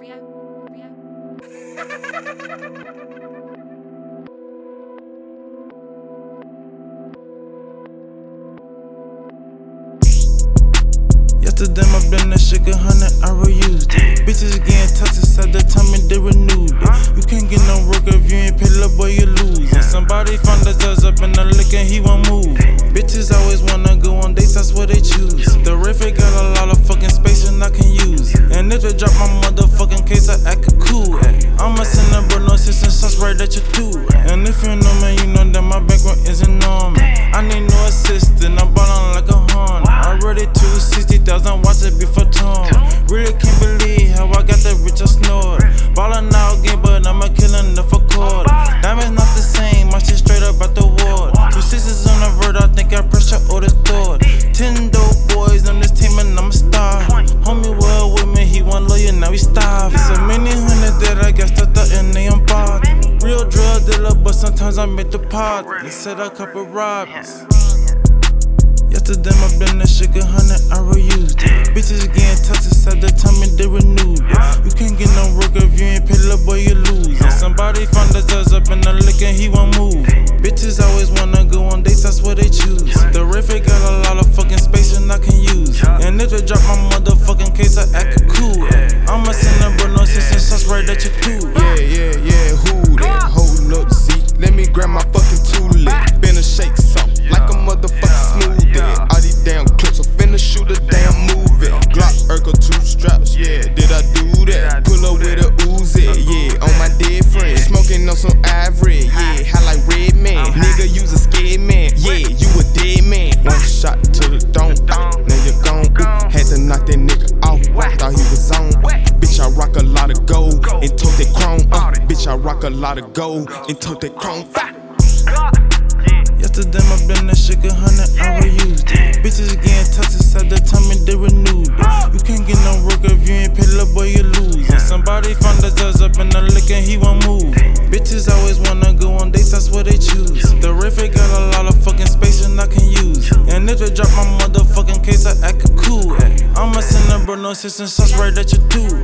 Yesterday my blend that shit got 100, I reused it. Bitches getting toxic, at the time and they renewed it. You can't get no work if you ain't paid, little boy, you lose it. Somebody found his ass up in the lick and he won't move. Bitches always wanna go on dates, that's what they choose. The Rayford got a lot of fucking space and I can use it. And if they drop my motherfucking case, I act cool. I'ma send a bro no 6 shots right at your too. And if you know me, you know that my background is enormous. I need no assistant, I'm ballin' like a Honda. I already 260,000 watch it before Tom. Really can't believe how I got that rich, I snored. Ballin' out game, but I'm a killin' the for quarter. Diamonds not the same, my shit straight up out the water. 2 6s on the vert, I think I pressure or the store. 10 dope boys on this team and I'm a star. Homie well with me, he one lawyer, now he starved. So many hundred that I got stuck up and they on bar. Real drug dealer, but sometimes I make the pot. They set a couple robberies. Yesterday my blend that shit got 100, I reused it. Bitches getting toxic, at the time and they renewed it. You can't get no work if you ain't paid, little boy, you lose it. Somebody found his ass up in the lick and he won't move. Bitches always wanna go on dates, that's what they choose. The Rayford got a lot of fucking space and I can use it. And if they drop my motherfucking case, I act cool. I'ma send a bro no 6 shots right at your too. Yeah, who that? Hold up the seat, let me grab my fucking tool. Been a shake something like a motherfucking smooth. All these damn clips, I'm finna shoot a damn movie. Glock, Urkel, 2 straps, yeah, did I do that? Pull up with a Uzi, yeah, on my dead friend. Smoking on some ivory, yeah, high like red man. Nigga, you's a scared man, yeah, you a dead man. One shot to the dome, now you're gone. Had to knock that nigga off, thought he was on. Bitch, I rock a lot of gold and tote that chrome. Bitch, I rock a lot of gold and tote that chrome. Yesterday my blend that shit got 100, I reused it. Bitches getting toxic, at the time and they renewed it. You can't get no work if you ain't paid, little boy, you lose it. Somebody found his ass up in the lick and he won't move. Bitches always wanna go on dates, that's what they choose. The Rayford got a lot of fucking space and I can use it. And if they drop my motherfucking case, I act cool. I'ma send a bro no 6 shots right at your too.